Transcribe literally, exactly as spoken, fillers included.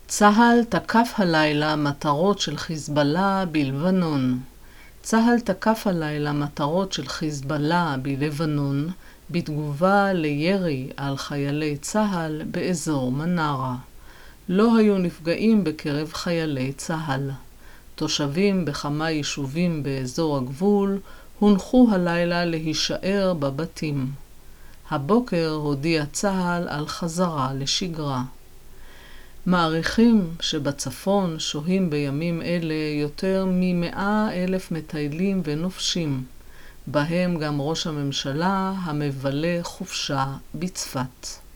צה"ל תקף הלילה מטרות של חיזבאללה בלבנון. צה"ל תקף הלילה מטרות של חיזבאללה בלבנון בתגובה לירי על חיילי צה"ל באזור מנרה. לא היו נפגעים בקרב חיילי צה"ל. תושבים בכמה יישובים באזור הגבול הונחו הלילה להישאר בבתים. הבוקר הודיע צה"ל על חזרה לשגרה. מעריכים שבצפון שוהים בימים אלה יותר ממאה אלף מטיילים ונופשים, בהם גם ראש הממשלה המבלה חופשה בצפת.